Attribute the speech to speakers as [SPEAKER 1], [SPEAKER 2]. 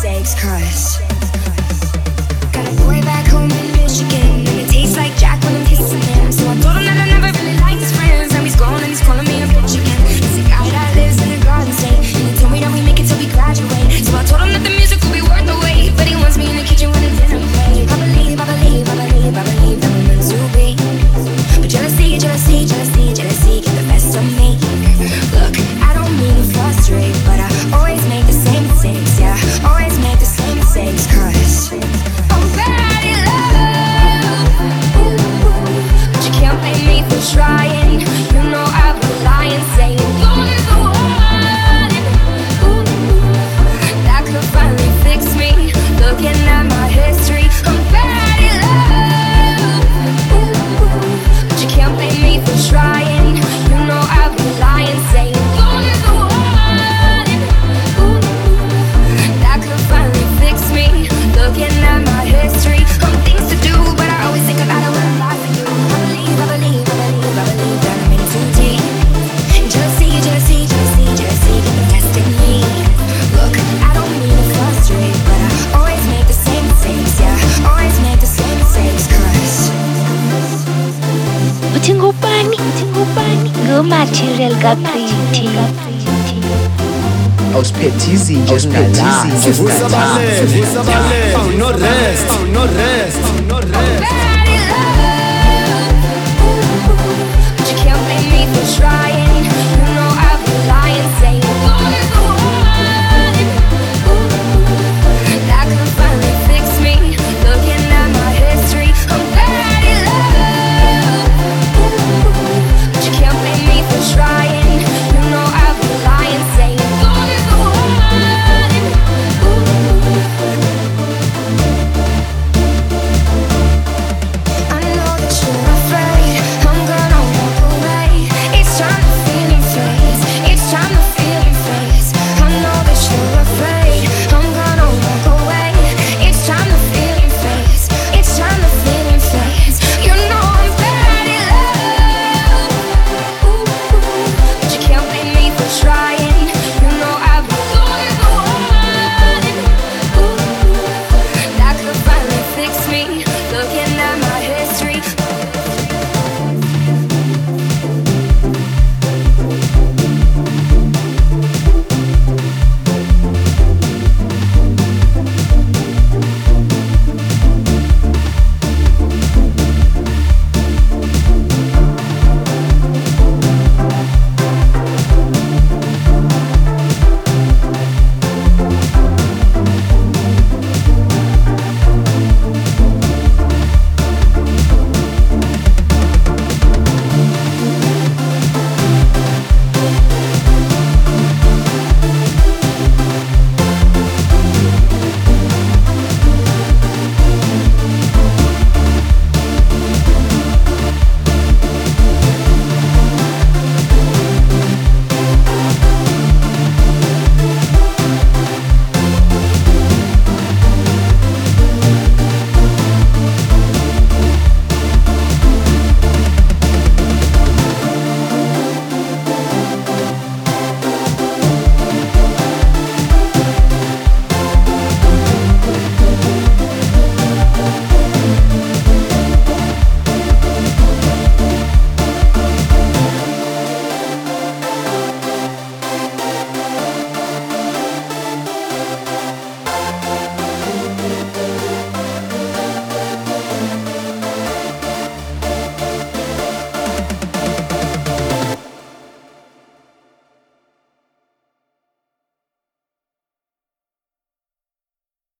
[SPEAKER 1] mistakes, cause got a boy back home in Michigan, and it tastes like Jack when I'm kissing him. So I told him that I never really liked his friends. Now he's gone and he's calling me a bitch again. He's a guy that lives in a garden state, and he told me that we make it till we graduate. So I told him that the music will be worth the wait, but he wants me in the kitchen when it's dinner plate. I believe that we're meant to be, but jealousy get the best of me. Look, I don't mean to frustrate, but I always make the same mistakes, yeah, always make the same mistakes, cause I'm bad in love. Ooh, but you can't blame me for trying. You know I was lying, saying you're the one. Ooh, that could finally fix me. Looking at my history, I'm bad in love. Ooh, but you can't blame me for trying. You know I was lying, saying you're the one. Ooh, that could finally fix me. Looking at my history, things to do, but I always think about it when I'm lying for you. I believe that I'm in too deep. Jealousy get the best of me. Look, I don't mean to frustrate, but I always make the same mistakes, yeah, always make the same mistakes, cause
[SPEAKER 2] Ucingupani Go material gapriti
[SPEAKER 3] Auspetizi no rest
[SPEAKER 1] bad in love. Ooh, but you can't blame me for trying.